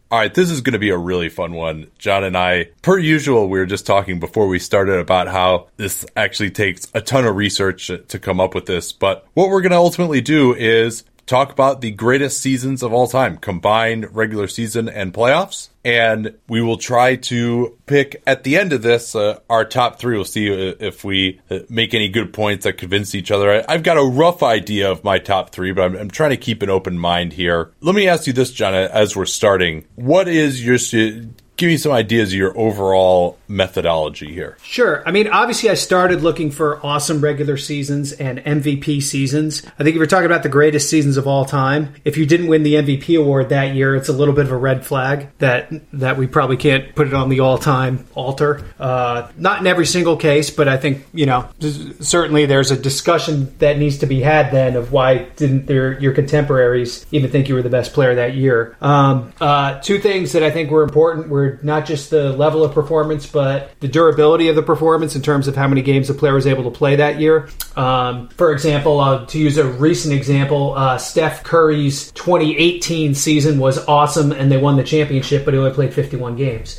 All right, this is going to be a really fun one. John and I, per usual, we were just talking before we started about how this actually takes a ton of research to come up with this. But what we're going to ultimately do is talk about the greatest seasons of all time, combined regular season and playoffs. And we will try to pick at the end of this our top three. We'll see if we make any good points that convince each other. I've got a rough idea of my top three, but I'm trying to keep an open mind here. Let me ask you this, John, as we're starting. What is your... Give me some ideas of your overall methodology here. Sure. I mean, obviously, I started looking for awesome regular seasons and MVP seasons. I think if you're talking about the greatest seasons of all time, if you didn't win the MVP award that year, it's a little bit of a red flag that we probably can't put it on the all-time altar. Not in every single case, but I think, certainly there's a discussion that needs to be had then of why didn't your contemporaries even think you were the best player that year. Two things that I think were important were not just the level of performance, but the durability of the performance in terms of how many games the player was able to play that year. For example, to use a recent example, Steph Curry's 2018 season was awesome, and they won the championship, but he only played 51 games.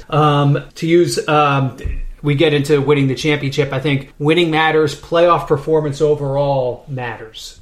We get into winning the championship. I think winning matters. Playoff performance overall matters.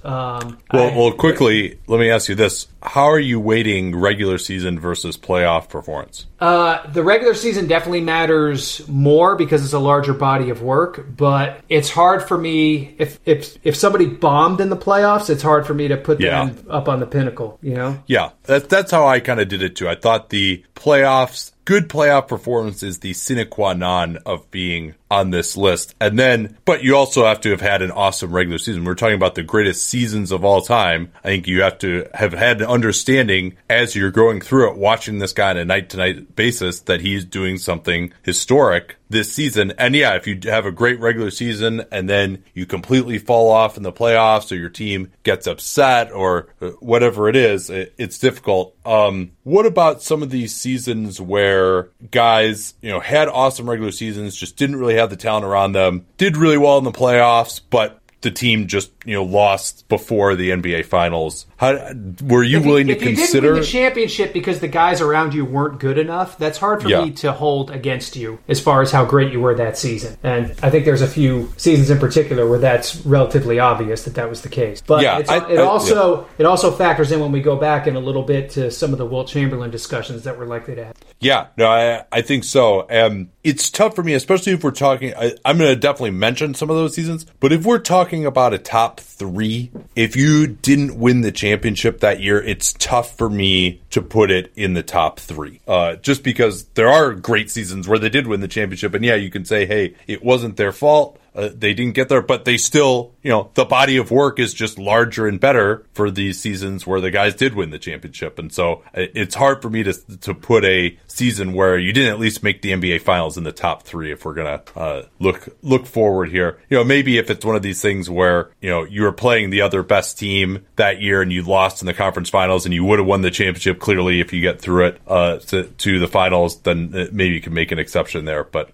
Quickly, let me ask you this. How are you weighting regular season versus playoff performance? The regular season definitely matters more because it's a larger body of work, but it's hard for me, if somebody bombed in the playoffs, it's hard for me to put them up on the pinnacle, Yeah, that's how I kind of did it too. I thought the playoffs... Good playoff performance is the sine qua non of being on this list. But you also have to have had an awesome regular season. We're talking about the greatest seasons of all time. I think you have to have had an understanding as you're going through it, watching this guy on a night-to-night basis, that he's doing something historic this season. And yeah, if you have a great regular season and then you completely fall off in the playoffs or your team gets upset or whatever it is, it's difficult. What about some of these seasons where guys, had awesome regular seasons, just didn't really have the talent around them, did really well in the playoffs, but the team just, lost before the NBA Finals? Were you willing to consider... If you didn't win the championship because the guys around you weren't good enough, that's hard for me to hold against you as far as how great you were that season. And I think there's a few seasons in particular where that's relatively obvious that was the case. But it also factors in when we go back in a little bit to some of the Wilt Chamberlain discussions that we're likely to have. Yeah, no, I think so. It's tough for me, especially if we're talking... I'm going to definitely mention some of those seasons, but if we're talking about a top three, if you didn't win the championship that year, it's tough for me to put it in the top three. Just because there are great seasons where they did win the championship, and you can say, hey, it wasn't their fault. They didn't get there, but they still, the body of work is just larger and better for these seasons where the guys did win the championship. And so it's hard for me to put a season where you didn't at least make the NBA Finals in the top three if we're going to look forward here. Maybe if it's one of these things where, you were playing the other best team that year and you lost in the conference finals and you would have won the championship clearly if you get through it to the finals, then maybe you can make an exception there. But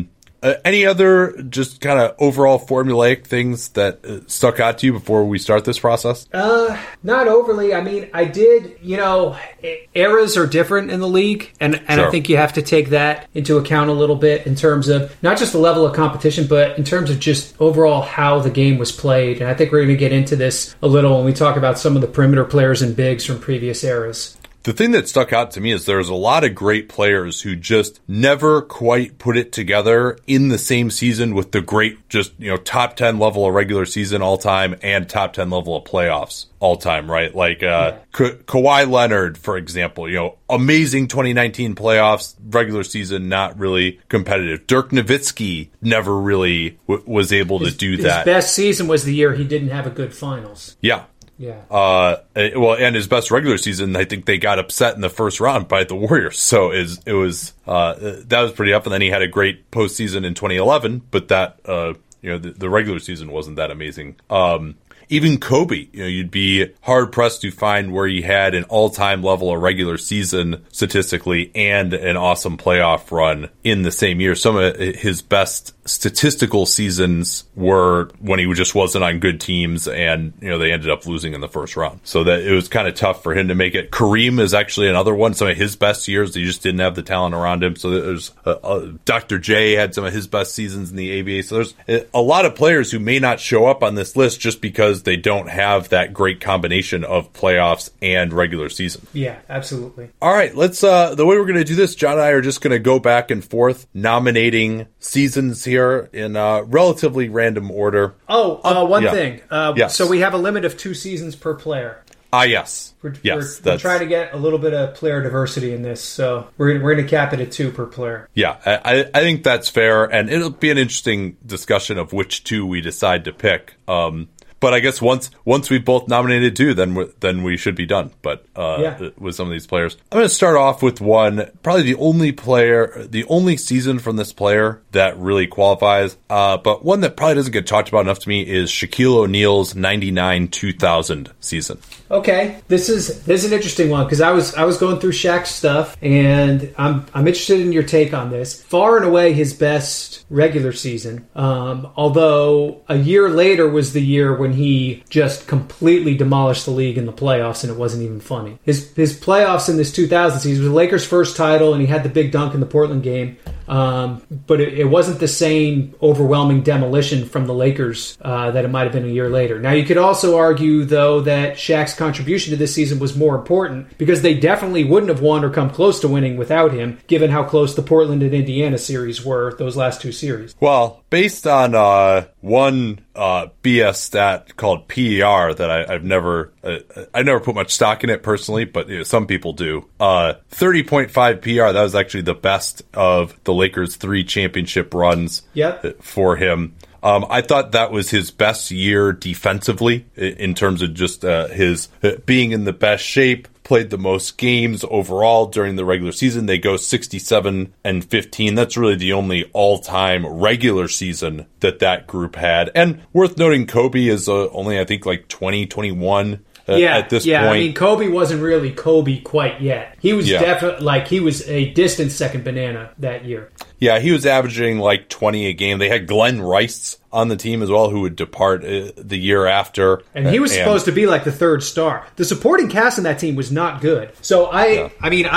any other just kind of overall formulaic things that stuck out to you before we start this process? Not overly. I mean, I did, eras are different in the league, and sure. I think you have to take that into account a little bit in terms of not just the level of competition, but in terms of just overall how the game was played. And I think we're going to get into this a little when we talk about some of the perimeter players and bigs from previous eras. The thing that stuck out to me is there's a lot of great players who just never quite put it together in the same season with the great, just, top 10 level of regular season all time and top 10 level of playoffs all time, right? Like, Kawhi Leonard, for example, amazing 2019 playoffs, regular season, not really competitive. Dirk Nowitzki never really was able to do that. His best season was the year he didn't have a good finals. Yeah. Yeah. And his best regular season, I think they got upset in the first round by the Warriors. So that was pretty up. And then he had a great postseason in 2011, but that, the regular season wasn't that amazing. even Kobe, you'd be hard pressed to find where he had an all-time level of regular season statistically and an awesome playoff run in the same year. Some of his best statistical seasons were when he just wasn't on good teams, and they ended up losing in the first round. So that it was kind of tough for him to make it. Kareem is actually another one. Some of his best years, he just didn't have the talent around him. So there's Dr. J had some of his best seasons in the ABA. So there's a lot of players who may not show up on this list just because they don't have that great combination of playoffs and regular season. Yeah, absolutely. All right, let's the way we're going to do this, John and I are just going to go back and forth nominating seasons here in relatively random order. One thing. Yes. So we have a limit of 2 seasons per player. Yes. We're trying to get a little bit of player diversity in this, so we're going to cap it at 2 per player. Yeah, I think that's fair, and it'll be an interesting discussion of which 2 we decide to pick. But I guess once we've both nominated 2, then we should be done. But with some of these players, I'm going to start off with one, probably the only season from this player that really qualifies. But one that probably doesn't get talked about enough to me is Shaquille O'Neal's 99-2000 season. Okay, this is an interesting one because I was going through Shaq's stuff, and I'm interested in your take on this. Far and away his best regular season, although a year later was the year when he just completely demolished the league in the playoffs, and it wasn't even funny. His playoffs in this 2000 season was the Lakers' first title, and he had the big dunk in the Portland game. But it wasn't the same overwhelming demolition from the Lakers that it might have been a year later. Now, you could also argue, though, that Shaq's contribution to this season was more important because they definitely wouldn't have won or come close to winning without him, given how close the Portland and Indiana series were, those last 2 series. Well, based on one BS stat called PER that I never put much stock in it personally, but some people do. 30.5 PER, that was actually the best of the Lakers' 3 championship runs for him. I thought that was his best year defensively in terms of just his being in the best shape. Played the most games overall during the regular season. They go 67-15. That's really the only all-time regular season that group had. And worth noting, Kobe is only, I think, like 20-21 at this point. I mean, Kobe wasn't really Kobe quite yet. He was definitely, he was a distant second banana that year. Yeah, he was averaging like 20 a game. They had Glenn Rice on the team as well, who would depart the year after. And he was supposed to be like the 3rd star. The supporting cast in that team was not good. So I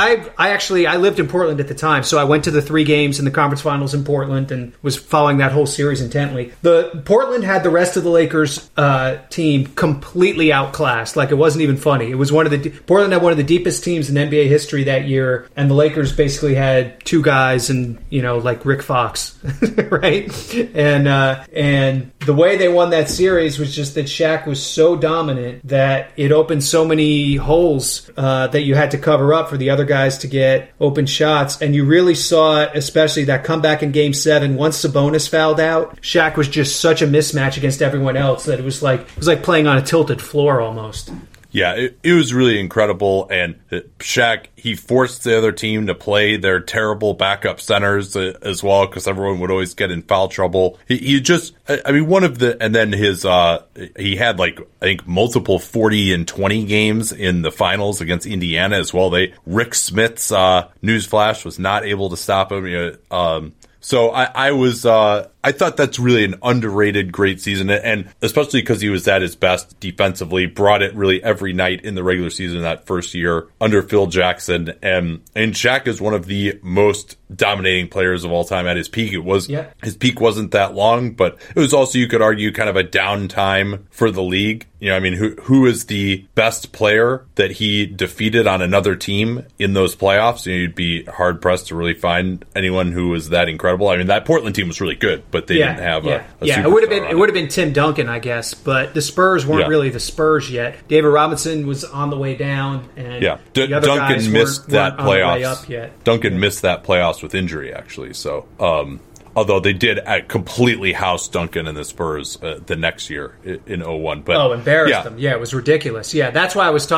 lived in Portland at the time, so I went to the 3 games in the conference finals in Portland and was following that whole series intently. Portland had the rest of the Lakers team completely outclassed. Like, it wasn't even funny. It was Portland had one of the deepest teams in NBA history that year, and the Lakers basically had 2 guys and, like Rick Fox, right? And the way they won that series was just that Shaq was so dominant that it opened so many holes that you had to cover up for the other guys to get open shots. And you really saw it, especially that comeback in Game 7. Once Sabonis fouled out, Shaq was just such a mismatch against everyone else that it was like playing on a tilted floor almost. Yeah, it was really incredible, and Shaq, he forced the other team to play their terrible backup centers as well, because everyone would always get in foul trouble. He just, I mean, and then his, he had like, I think multiple 40 and 20 games in the finals against Indiana as well. Rick Smith's, newsflash, was not able to stop him, So I thought that's really an underrated great season, and especially because he was at his best defensively, brought it really every night in the regular season that first year under Phil Jackson, and Shaq is one of the most dominating players of all time at his peak. His peak wasn't that long, but it was also, you could argue, kind of a downtime for the league. I mean, who is the best player that he defeated on another team in those playoffs? You'd be hard pressed to really find anyone who was that incredible. I mean, that Portland team was really good, but they didn't have a it would have been Tim Duncan, I guess, but the Spurs weren't really the Spurs yet. David Robinson was on the way down, and the other guys missed that weren't on the way playoffs. up yet. Duncan missed that playoffs with injury, actually. So Although they did completely house Duncan and the Spurs the next year in 01. But embarrassed them. Yeah, it was ridiculous. Yeah, that's why I was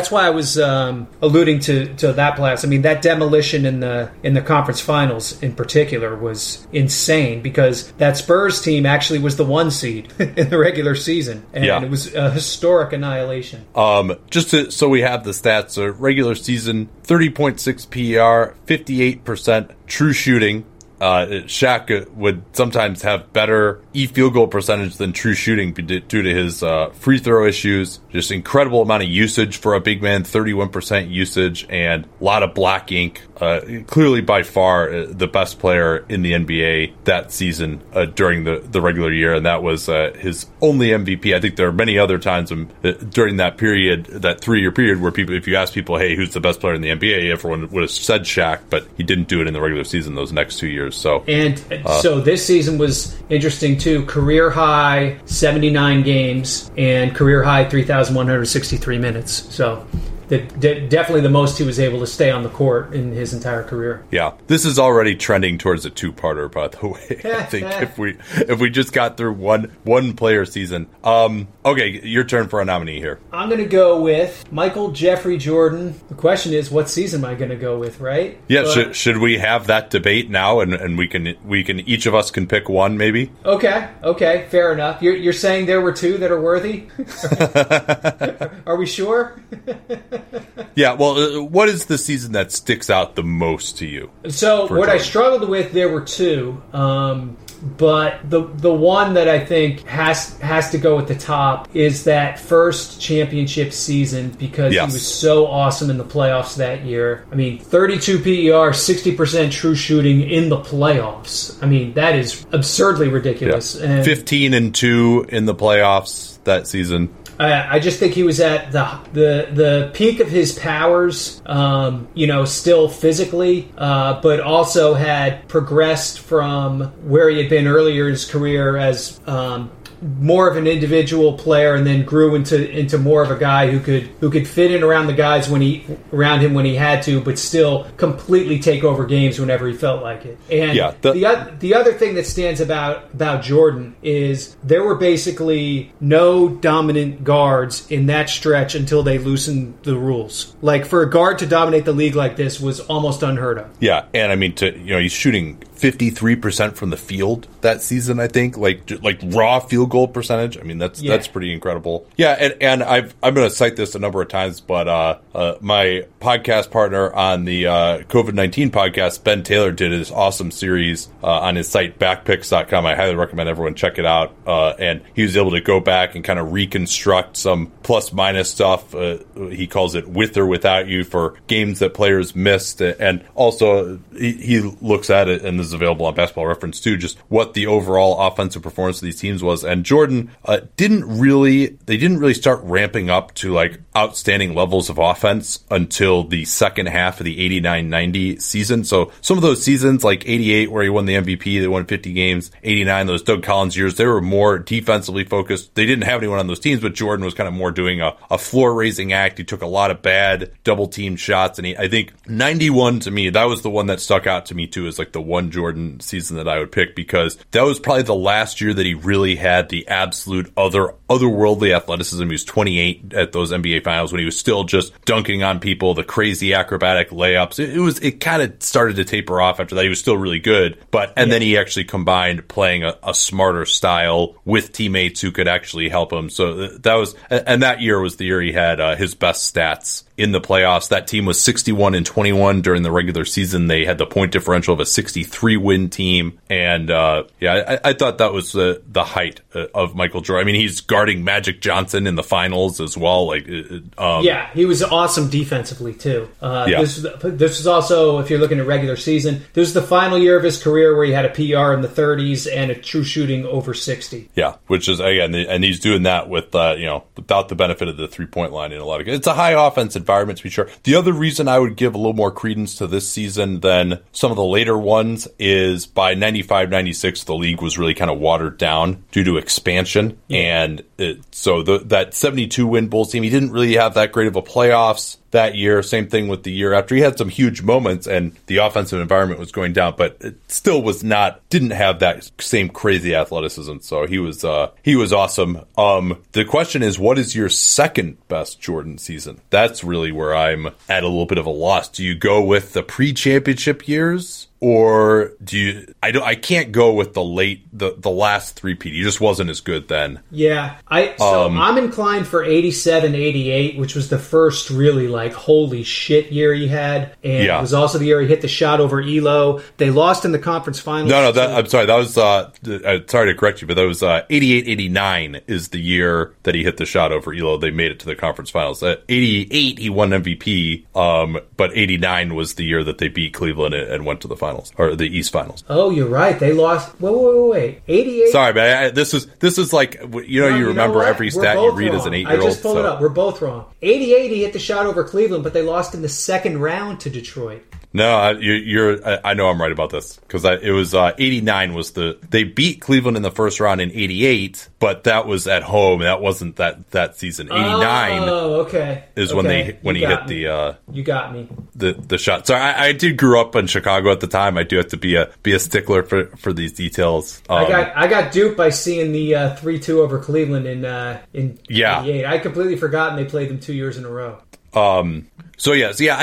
alluding to that blast. I mean, that demolition in the conference finals in particular was insane because that Spurs team actually was the 1 seed in the regular season, and it was a historic annihilation. So we have the stats. Regular season, 30.6 PER, 58% true shooting. Shaq would sometimes have better field goal percentage than true shooting due to his free throw issues. Just incredible amount of usage for a big man, 31% usage, and a lot of black ink. Clearly by far the best player in the NBA that season during the regular year, and that was his only MVP. I think there are many other times during that period, that 3-year period, where people, if you ask people, hey, who's the best player in the NBA, everyone would have said Shaq, but he didn't do it in the regular season those next 2 years. So this season was interesting too. Career high 79 games and career high 3,163 minutes. So definitely the most he was able to stay on the court in his entire career. Yeah, this is already trending towards a 2-parter, by the way. I think if we just got through one player season. Okay, your turn for a nominee here. I'm going to go with Michael Jeffrey Jordan. The question is, what season am I going to go with, right? Yeah, should we have that debate now, and we can each of us can pick one, maybe? Okay, fair enough. You're saying there were 2 that are worthy? Are we sure? Yeah, well, what is the season that sticks out the most to you? So what Jordan? I struggled with, there were 2, but the one that I think has to go at the top is that first championship season because he was so awesome in the playoffs that year. I mean, 32 PER, 60% true shooting in the playoffs. I mean, that is absurdly ridiculous. Yeah. 15-2 in the playoffs that season. I just think he was at the peak of his powers, still physically, but also had progressed from where he had been earlier in his career as more of an individual player, and then grew into more of a guy who could fit in around the guys around him when he had to, but still completely take over games whenever he felt like it. And the other thing that stands about Jordan is there were basically no dominant guards in that stretch until they loosened the rules. Like, for a guard to dominate the league like this was almost unheard of. Yeah, and I mean, he's shooting 53% from the field that season, I think, like raw field goal percentage. I mean, that's pretty incredible. Yeah, and I'm going to cite this a number of times, but my podcast partner on the COVID-19 podcast, Ben Taylor, did his awesome series on his site, backpicks.com. I highly recommend everyone check it out. And he was able to go back and kind of reconstruct some plus-minus stuff. He calls it with or without you for games that players missed. And also, he looks at it, and this is available on Basketball Reference too, just what the overall offensive performance of these teams was. And Jordan didn't really start ramping up to like outstanding levels of offense until the second half of the 89-90 season. So some of those seasons, like 88 where he won the MVP, they won 50 games, 89, those Doug Collins years, they were more defensively focused. They didn't have anyone on those teams, but Jordan was kind of more doing a floor-raising act. He took a lot of bad double-team shots, and I think 91 to me, that was the one that stuck out to me too, as like the one Jordan season that I would pick, because that was probably the last year that he really had the absolute otherworldly athleticism. He was 28 at those NBA finals when he was still just dunking on people, the crazy acrobatic layups. It kind of started to taper off after that. He was still really good, then he actually combined playing a smarter style with teammates who could actually help him. So that year was the year he had his best stats in the playoffs. That team was 61-21 during the regular season. They had the point differential of a 63-win team. And I thought that was the height of Michael Jordan. I mean, he's guarding Magic Johnson in the finals as well. He was awesome defensively too. This was also, if you're looking at regular season, this was the final year of his career where he had a PR in the 30s and a true shooting over 60. Yeah, which is, again, and he's doing that with without the benefit of the 3-point line in a lot of. It's a high offense environment, to be sure. The other reason I would give a little more credence to this season than some of the later ones is by 95-96, the league was really kind of watered down due to expansion. Yeah. And so that 72-win Bulls team, he didn't really have that great of a playoffs. that year. Same thing with the year after. He had some huge moments and the offensive environment was going down, but it still didn't have that same crazy athleticism. So he was awesome. The question is, what is your second best Jordan season? That's really where I'm at a little bit of a loss. Do you go with the pre-championship years? Or do you? I can't go with the last three-peat. He just wasn't as good then. Yeah, I'm inclined for 87, 88, which was the first really like holy shit year he had, and it was also the year he hit the shot over Elo. They lost in the conference finals. No, I'm sorry. That was sorry to correct you, but that was 88, 89 is the year that he hit the shot over Elo. They made it to the conference finals. 88 he won MVP, but 89 was the year that they beat Cleveland and went to the finals. Or the East Finals. Oh, you're right. They lost. Wait. 88. Sorry, man. This is like you remember every stat you read as an 8-year-old. I just pulled it up. We're both wrong. 88, he hit the shot over Cleveland, but they lost in the second round to Detroit. No, I know I'm right about this because it was 89 was they beat Cleveland in the first round in 88, but that was at home. That wasn't that season. 89. Oh, okay. Is when he hit the. You got me. The shot. So I did grow up in Chicago at the time. I do have to be a stickler for these details. I got duped by seeing the 3-2 over Cleveland in 88. I completely forgotten they played them 2 years in a row. So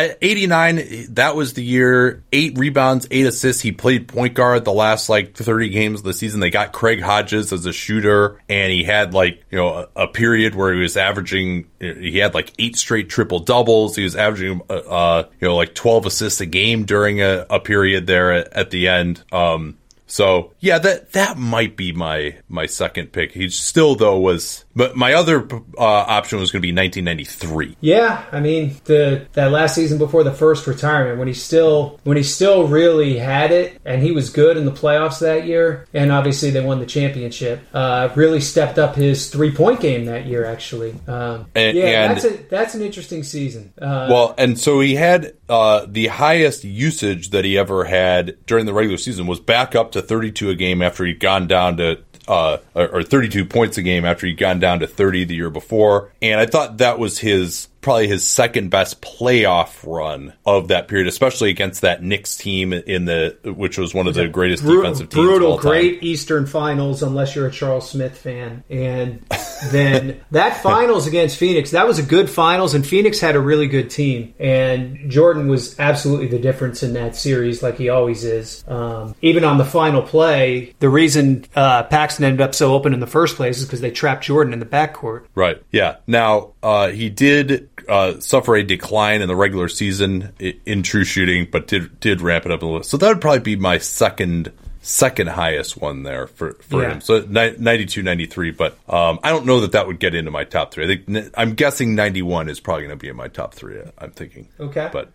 89, that was the year, 8 rebounds, 8 assists. He played point guard the last 30 games of the season. They got Craig Hodges as a shooter, and he had a period where he was averaging, he had 8 straight triple doubles. He was averaging 12 assists a game during a period there at the end. So yeah, that might be my second pick. He still but my other option was going to be 1993. Yeah, I mean that last season before the first retirement when he still really had it and he was good in the playoffs that year, and obviously they won the championship. Really stepped up his 3-point game that year actually. That's an interesting season. And so he had the highest usage that he ever had during the regular season was back up to 32 a game after he'd gone down to or 32 points a game after he'd gone down to 30 the year before. And I thought that was probably his second best playoff run of that period, especially against that Knicks team which was one of the greatest defensive teams of all time. Great Eastern Finals, unless you're a Charles Smith fan. And then that finals against Phoenix, that was a good finals, and Phoenix had a really good team. And Jordan was absolutely the difference in that series, like he always is. Even on the final play, the reason Paxson ended up so open in the first place is because they trapped Jordan in the backcourt. Right. Yeah. Now, he did suffer a decline in the regular season in true shooting, but did ramp it up a little. So that would probably be my second highest one there for him. So 92, 93, but I don't know that would get into my top 3. I'm guessing 91 is probably going to be in my top 3. I'm thinking. Okay. But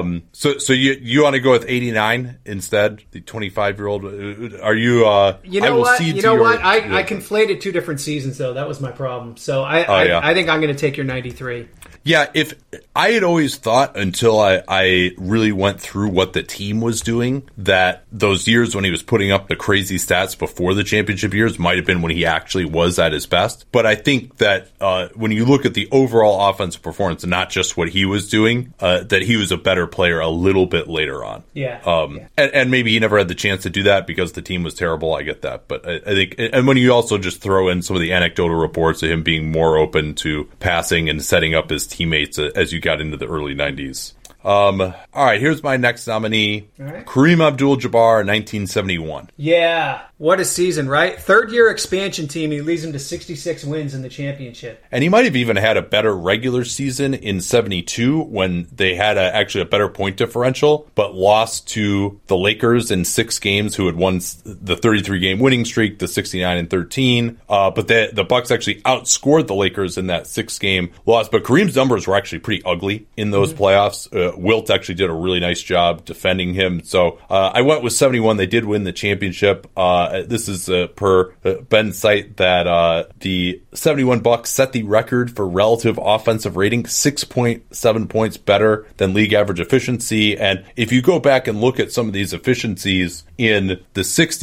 so you want to go with 89 instead, the 25-year-old? Are you? You know what? I conflated 2 different seasons though. That was my problem. So I think I'm going to take your 93. Yeah, if I had always thought until I really went through what the team was doing that those years when he was putting up the crazy stats before the championship years might have been when he actually was at his best. But I think that when you look at the overall offensive performance and not just what he was doing, that he was a better player a little bit later on. Yeah. And maybe he never had the chance to do that because the team was terrible. I get that. But I think, and when you also just throw in some of the anecdotal reports of him being more open to passing and setting up his teammates as you got into the early 90s. All right, here's my next nominee. Right. Kareem Abdul-Jabbar, 1971. Yeah, what a season, right? Third-year expansion team. He leads them to 66 wins in the championship. And he might have even had a better regular season in 72 when they had actually a better point differential, but lost to the Lakers in 6 games who had won the 33-game winning streak, the 69-13. But the Bucks actually outscored the Lakers in that 6-game loss. But Kareem's numbers were actually pretty ugly in those playoffs. Wilt actually did a really nice job defending him. So I went with 71. They did win the championship. This is per Ben's site that the 71 Bucks set the record for relative offensive rating, 6.7 points better than league average efficiency. And if you go back and look at some of these efficiencies in the 60s,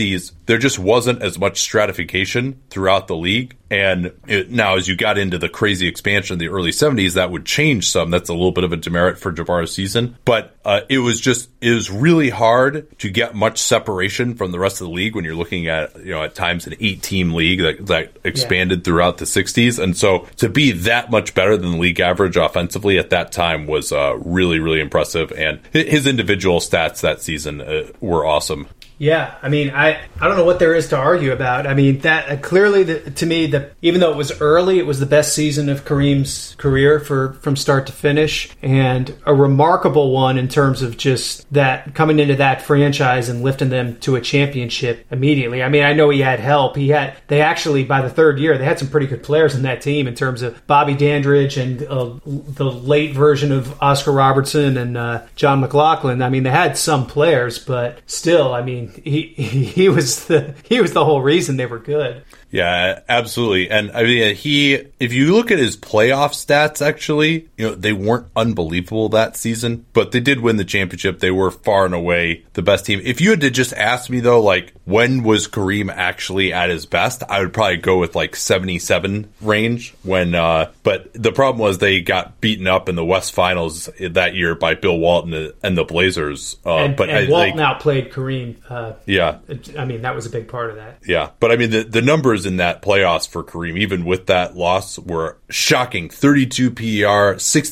there just wasn't as much stratification throughout the league. And now, as you got into the crazy expansion in the early 70s, that would change some. That's a little bit of a demerit for Jabbar's season. But it was really hard to get much separation from the rest of the league when you're looking at, at times an 8-team league that expanded throughout the 60s. And so to be that much better than the league average offensively at that time was really, really impressive. And his individual stats that season were awesome. Yeah, I mean, I don't know what there is to argue about. I mean, that clearly, to me, even though it was early, it was the best season of Kareem's career from start to finish, and a remarkable one in terms of just that coming into that franchise and lifting them to a championship immediately. I mean, I know he had help. They actually, by the third year, they had some pretty good players in that team in terms of Bobby Dandridge and the late version of Oscar Robertson and John McLaughlin. I mean, they had some players, but still, I mean, he was the whole reason they were good. Yeah, absolutely. And I mean, if you look at his playoff stats, actually, they weren't unbelievable that season, but they did win the championship. They were far and away the best team. If you had to just ask me though, like, when was Kareem actually at his best? I would probably go with like 77 range but the problem was they got beaten up in the West Finals that year by Bill Walton and the Blazers. And Walton outplayed Kareem. Yeah. I mean, that was a big part of that. Yeah. But I mean, the numbers in that playoffs for Kareem, even with that loss, were shocking. 32 PER,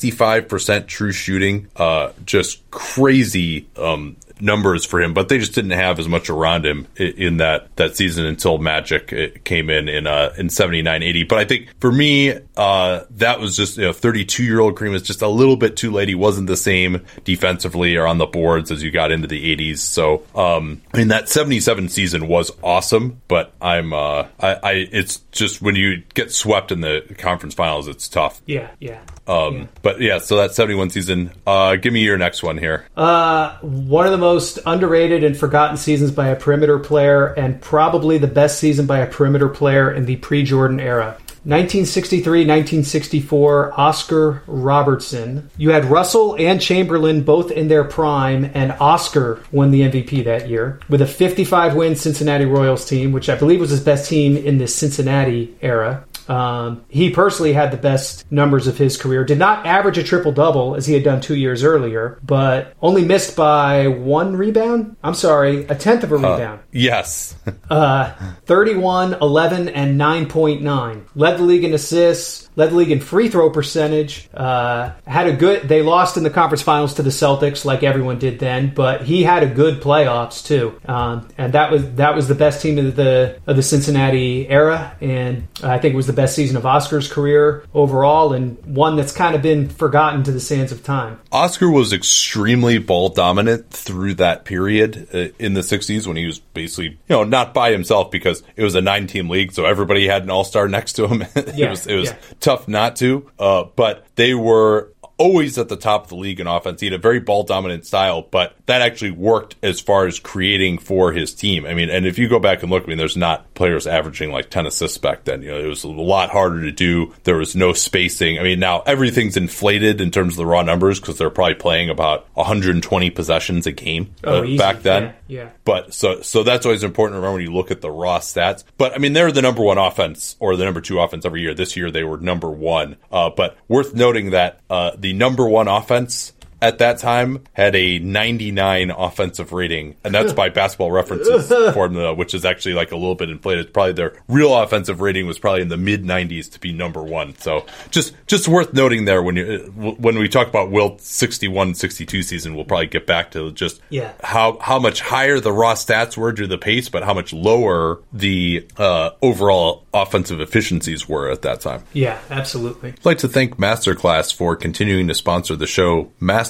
65% true shooting, just crazy numbers for him, but they just didn't have as much around him in that season until Magic came in 79-80. But I think for me, that was just 32-year-old Kareem was just a little bit too late. He wasn't the same defensively or on the boards as you got into the 80s. So I mean, that 77 season was awesome, but it's just when you get swept in the conference finals, it's tough. Yeah. But yeah, so that 71 season, give me your next one here. One of the most underrated and forgotten seasons by a perimeter player, and probably the best season by a perimeter player in the pre-Jordan era. 1963-1964, Oscar Robertson. You had Russell and Chamberlain both in their prime, and Oscar won the MVP that year with a 55-win Cincinnati Royals team, which I believe was his best team in the Cincinnati era. He personally had the best numbers of his career. Did not average a triple-double as he had done 2 years earlier, but only missed by one rebound. I'm sorry, a tenth of a rebound. Yes. 31, 11, and 9.9. Led the league in assists, led the league in free throw percentage. They lost in the conference finals to the Celtics like everyone did then, but he had a good playoffs too. And that was the best team of the Cincinnati era, and I think it was the best season of Oscar's career overall, and one that's kind of been forgotten to the sands of time. Oscar was extremely ball dominant through that period in the 60s when he was basically, not by himself because it was a 9-team league, so everybody had an all-star next to him. It was tough not to, but they were always at the top of the league in offense. He had a very ball-dominant style, but that actually worked as far as creating for his team. I mean, and if you go back and look, I mean, there's not players averaging like 10 assists back then. It was a lot harder to do. There was no spacing. I mean, now everything's inflated in terms of the raw numbers because they're probably playing about 120 possessions a game back then. Yeah. But so that's always important to remember when you look at the raw stats. But I mean, they're the number one offense or the number two offense every year. This year they were number one. But worth noting that the number one offense at that time had a 99 offensive rating, and that's by Basketball Reference's formula, which is actually like a little bit inflated. Probably their real offensive rating was probably in the mid 90s to be number one. So just worth noting there when we talk about Wilt's 61-62 season, we'll probably get back to just how much higher the raw stats were due to the pace, but how much lower the overall offensive efficiencies were at that time. Yeah, absolutely. I'd like to thank Masterclass for continuing to sponsor the show.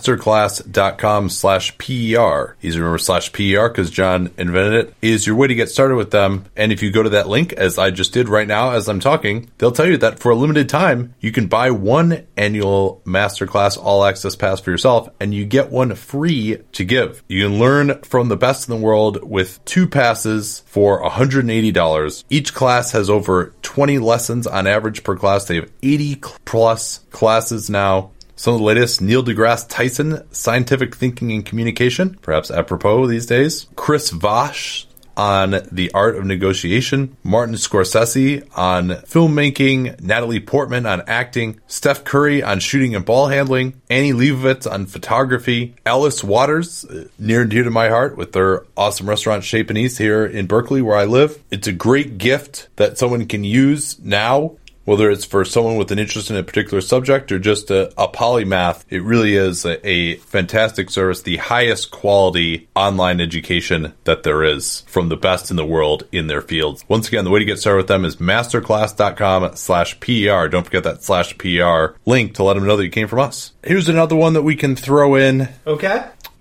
Masterclass.com/PER. Easy to remember /PER because John invented it. Is your way to get started with them. And if you go to that link, as I just did right now as I'm talking, they'll tell you that for a limited time, you can buy one annual Masterclass All Access Pass for yourself, and you get one free to give. You can learn from the best in the world with 2 passes for $180. Each class has over 20 lessons on average per class. They have 80 plus classes now. Some of the latest: Neil deGrasse Tyson, Scientific Thinking and Communication, perhaps apropos these days. Chris Voss, on the art of negotiation, Martin Scorsese on filmmaking, Natalie Portman on acting, Steph Curry on shooting and ball handling, Annie Leibovitz on photography, Alice Waters, near and dear to my heart, with their awesome restaurant Chez Panisse here in Berkeley where I live. It's a great gift that someone can use now, whether it's for someone with an interest in a particular subject or just a polymath. It really is a fantastic service, the highest quality online education that there is from the best in the world in their fields. Once again, the way to get started with them is masterclass.com/PER. Don't forget that /PER link to let them know that you came from us. Here's another one that we can throw in. Okay.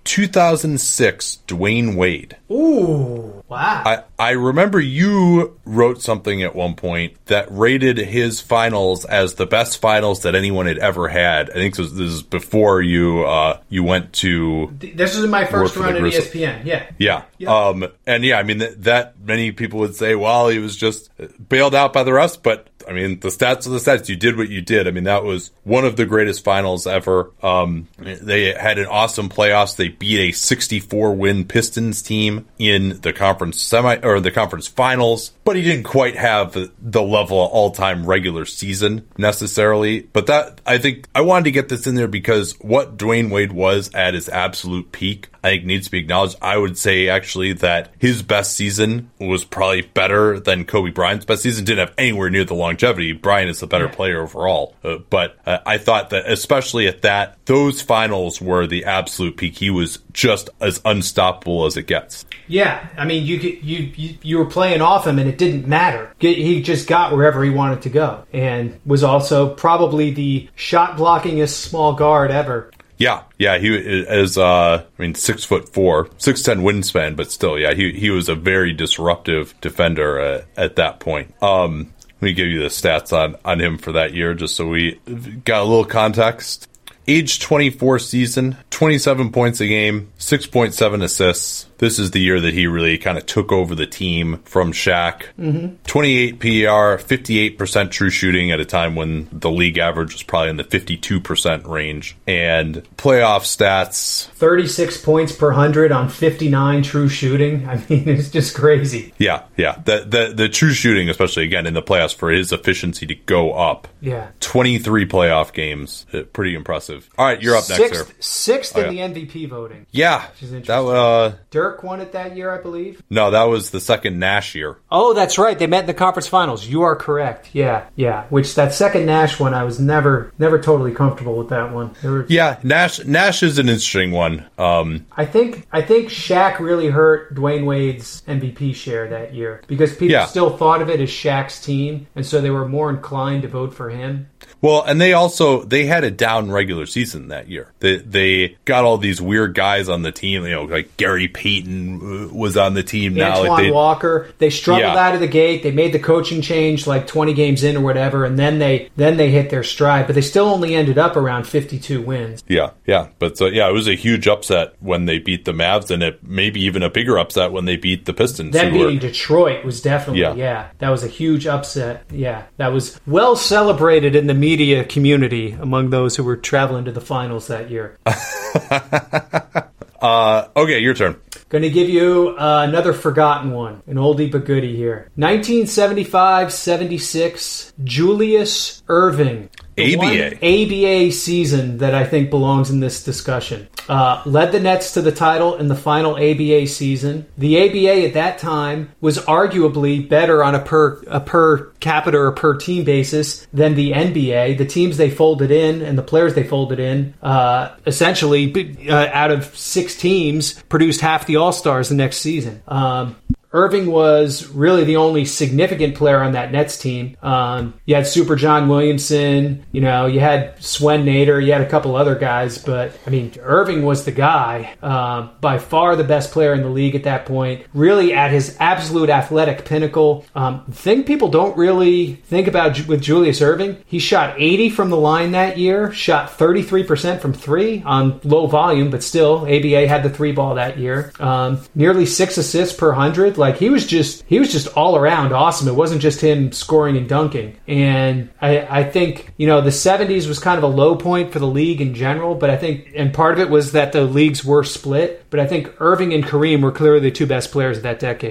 2006, Dwayne Wade. Ooh, wow. I remember you wrote something at one point that rated his finals as the best finals that anyone had ever had. I think this is before you went to... This was my first run at ESPN, yeah. Yeah. And yeah, I mean, that many people would say, well, he was just bailed out by the refs, but I mean, the stats are the stats. You did what you did. I mean, that was one of the greatest finals ever. They had an awesome playoffs. They beat a 64-win Pistons team in the conference the conference finals, but he didn't quite have the level of all-time regular season necessarily. But that, I think, I wanted to get this in there because what Dwayne Wade was at his absolute peak, I think, needs to be acknowledged. I would say, actually, that his best season was probably better than Kobe Bryant's best season. Didn't have anywhere near the longevity. Bryant is the better player overall. But I thought that, especially at that, those finals were the absolute peak. He was just as unstoppable as it gets. Yeah, I mean, you were playing off him, and it didn't matter. He just got wherever he wanted to go, and was also probably the shot-blockingest small guard ever. Yeah, he is, 6'4", 6'10" wingspan, but still, yeah, he was a very disruptive defender at that point. Let me give you the stats on him for that year, just so we got a little context. Age 24 season, 27 points a game, 6.7 assists. This is the year that he really kind of took over the team from Shaq. Mm-hmm. 28 PER, 58% true shooting at a time when the league average was probably in the 52% range. And playoff stats. 36 points per 100 on 59 true shooting. I mean, it's just crazy. Yeah. The true shooting, especially, again, in the playoffs for his efficiency to go up. Yeah. 23 playoff games. Pretty impressive. All right, you're up next, sir. Sixth in the MVP voting. Yeah. Which is interesting. Dirk won it that year, I believe. No, that was the second Nash year. Oh, that's right. They met in the conference finals. You are correct. Yeah. Which that second Nash one, I was never totally comfortable with that one. Yeah, Nash is an interesting one. I think Shaq really hurt Dwayne Wade's MVP share that year because people still thought of it as Shaq's team, and so they were more inclined to vote for him. Well, and they had a down regular season that year. They got all these weird guys on the team, like Gary Payton was on the team now. Antoine Walker. They struggled out of the gate. They made the coaching change like 20 games in or whatever, and then they hit their stride. But they still only ended up around 52 wins. Yeah. But it was a huge upset when they beat the Mavs, and it maybe even a bigger upset when they beat the Pistons. Them beating Detroit was definitely, that was a huge upset. Yeah, that was well celebrated in the media community among those who were traveling to the finals that year. Okay, your turn. Going to give you another forgotten one, an oldie but goodie here. 1975-76, Julius Erving. ABA season that I think belongs in this discussion. Led the Nets to the title in the final ABA season. The ABA at that time was arguably better on a per capita or per team basis than the NBA. The teams they folded in and the players they folded in, essentially out of 6 teams, produced half the All-Stars the next season. Erving was really the only significant player on that Nets team. You had Super John Williamson, you had Swen Nader, you had a couple other guys, but I mean, Erving was the guy, by far the best player in the league at that point, really at his absolute athletic pinnacle. Thing people don't really think about with Julius Erving, he shot 80 from the line that year, shot 33% from 3 on low volume, but still, ABA had the 3 ball that year. Nearly 6 assists per 100. Like he was just all around awesome. It wasn't just him scoring and dunking. And I think, the 70s was kind of a low point for the league in general, but I think, and part of it was that the leagues were split, but I think Erving and Kareem were clearly the 2 best players of that decade.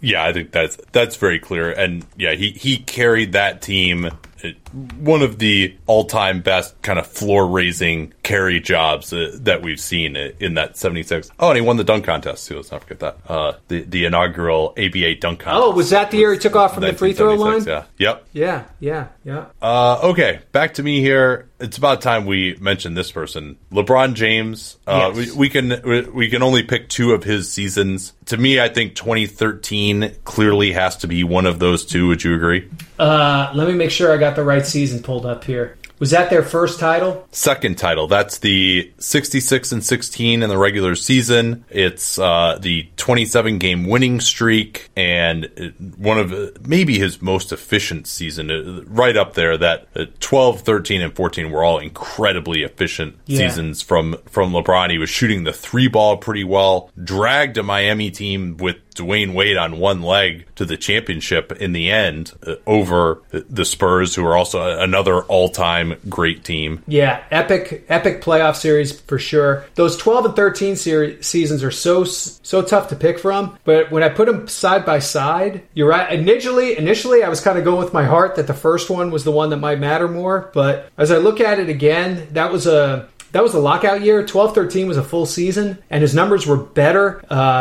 Yeah, I think that's very clear. And yeah, he carried that team. One of the all-time best kind of floor-raising carry jobs that we've seen in that 76. Oh, and he won the dunk contest, too. Let's not forget that. The inaugural ABA dunk contest. Oh, was that the year he took off from the free throw line? Yeah. Yep. Yeah. Okay, back to me here. It's about time we mentioned this person, LeBron James. Yes. We can only pick two of his seasons. To me, I think 2013 clearly has to be one of those two. Would you agree? Let me make sure I got the right season pulled up here. Was that their first title? Second title. That's the 66-16 in the regular season. It's the 27-game winning streak and one of maybe his most efficient season. Right up there. That 12, 13, and 14 were all incredibly efficient seasons from LeBron. He was shooting the three ball pretty well. Dragged a Miami team with Dwayne Wade on one leg to the championship in the end over the Spurs, who are also another all-time great team. Yeah, epic playoff series for sure. Those 12 and 13 seasons are so tough to pick from, but when I put them side by side, you're right. Initially, I was kind of going with my heart that the first one was the one that might matter more, but as I look at it again, that was the lockout year. 12-13 was a full season, and his numbers were better.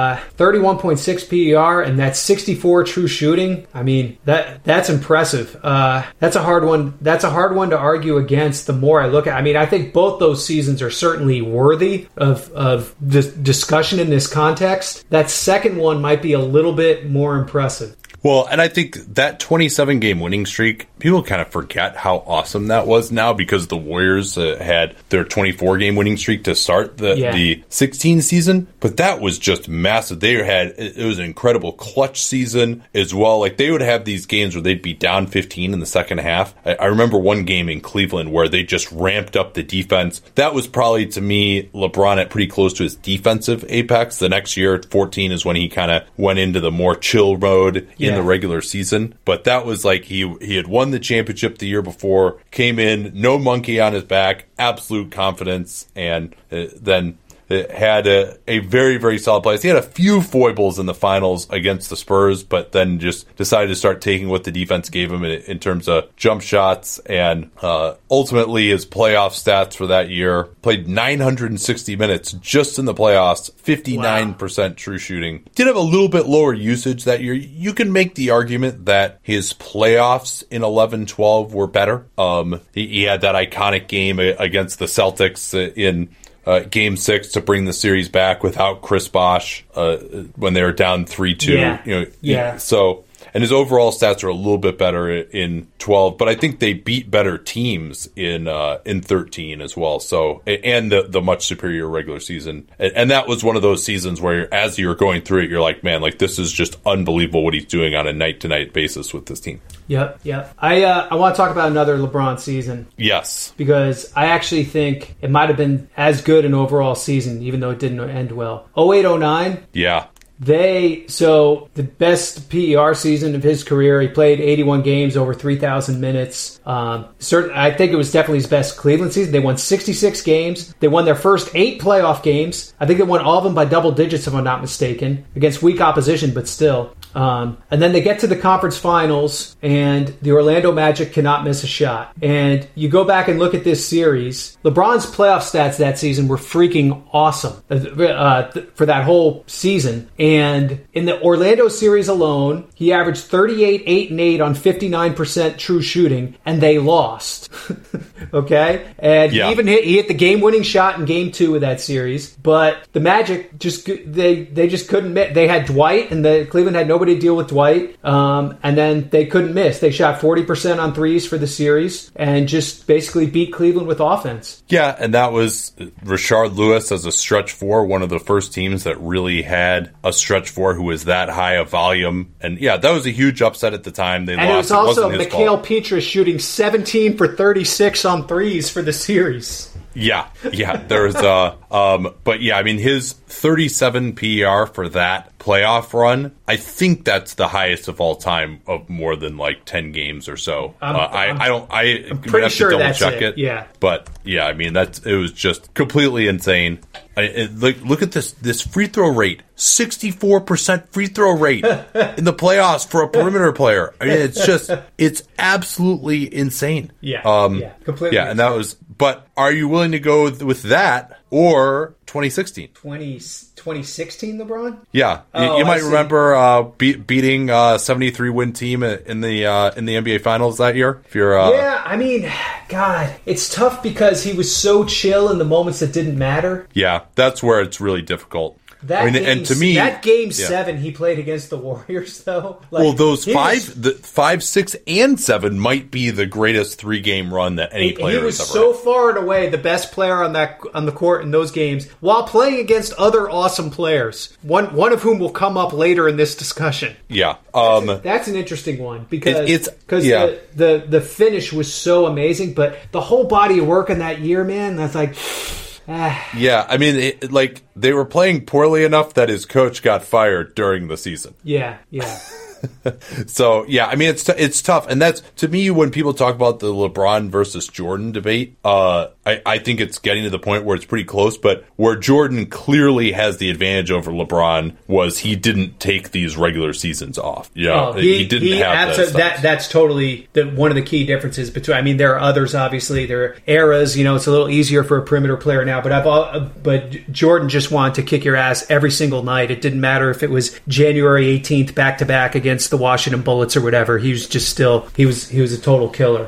31.6 PER, and that's 64 true shooting. I mean, that's impressive. That's a hard one. That's a hard one to argue against. The more I look at, I mean, I think both those seasons are certainly worthy of this discussion in this context. That second one might be a little bit more impressive. Well, and I think that 27-game winning streak, people kind of forget how awesome that was now because the Warriors had their 24-game winning streak to start the 16 season. But that was just massive. It was an incredible clutch season as well. Like, they would have these games where they'd be down 15 in the second half. I remember one game in Cleveland where they just ramped up the defense. That was probably, to me, LeBron at pretty close to his defensive apex. The next year at 14 is when he kind of went into the more chill mode in the regular season. But that was like he had won the championship the year before, came in, no monkey on his back, absolute confidence, and then had a very, very solid play. He had a few foibles in the finals against the Spurs, but then just decided to start taking what the defense gave him in terms of jump shots. And ultimately, his playoff stats for that year, played 960 minutes just in the playoffs, 59% true shooting. Did have a little bit lower usage that year. You can make the argument that his playoffs in 11-12 were better. He had that iconic game against the Celtics in Game 6 to bring the series back without Chris Bosh when they were down 3-2. So, and his overall stats are a little bit better in 12, but I think they beat better teams in 13 as well. So, and the much superior regular season, and that was one of those seasons where, as you're going through it, you're like, man, like, this is just unbelievable what he's doing on a night-to-night basis with this team. Yep. I want to talk about another LeBron season. Yes. Because I actually think it might have been as good an overall season, even though it didn't end well. 08-09. Yeah. So the best PER season of his career, he played 81 games, over 3,000 minutes. I think it was definitely his best Cleveland season. They won 66 games. They won their first 8 playoff games. I think they won all of them by double digits, if I'm not mistaken, against weak opposition, but still. And then they get to the conference finals, and the Orlando Magic cannot miss a shot. And you go back and look at this series, LeBron's playoff stats that season were freaking awesome for that whole season. And in the Orlando series alone, he averaged 38, 8, and 8 on 59% true shooting, and they lost. Okay? And he hit the game-winning shot in Game 2 of that series, but the Magic just couldn't miss. They had Dwight, and Cleveland had nobody to deal with Dwight, and then they couldn't miss. They shot 40% on threes for the series and just basically beat Cleveland with offense. Yeah, and that was Rashard Lewis as a stretch four, one of the first teams that really had a stretch four who was that high of volume. And yeah, that was a huge upset at the time. They lost. It was also Mikhail Petrus shooting 17 for 36 on threes for the series. Yeah, there's but yeah, I mean, his 37 PER for that playoff run, I think that's the highest of all time of more than like 10 games or so. I'm pretty sure that's check it. Yeah. But yeah, I mean, it was just completely insane. Look at this free throw rate. 64% free throw rate in the playoffs for a perimeter player. I mean, it's absolutely insane. Yeah. Completely. Yeah. And that was, but are you willing to go with that or 2016? 2016 LeBron? Yeah. You might remember beating a 73 win team in the NBA finals that year. If you're, yeah. I mean, God, it's tough because he was so chill in the moments that didn't matter. Yeah. That's where it's really difficult. And to me, that game 7 he played against the Warriors, though. Well, those 5, 6, and 7 might be the greatest 3-game run that any player has ever had. He was so far and away the best player on the court in those games, while playing against other awesome players. One of whom will come up later in this discussion. Yeah, that's an interesting one because the finish was so amazing, but the whole body of work in that year, man, that's like. Yeah, I mean, they were playing poorly enough that his coach got fired during the season. Yeah. So, yeah, I mean, it's tough. And that's, to me, when people talk about the LeBron versus Jordan debate, I think it's getting to the point where it's pretty close. But where Jordan clearly has the advantage over LeBron was he didn't take these regular seasons off. Yeah, he didn't have that's totally one of the key differences between. I mean, there are others, obviously. There are eras. It's a little easier for a perimeter player now. But Jordan just wanted to kick your ass every single night. It didn't matter if it was January 18th back to back against the Washington Bullets or whatever. He was just he was a total killer.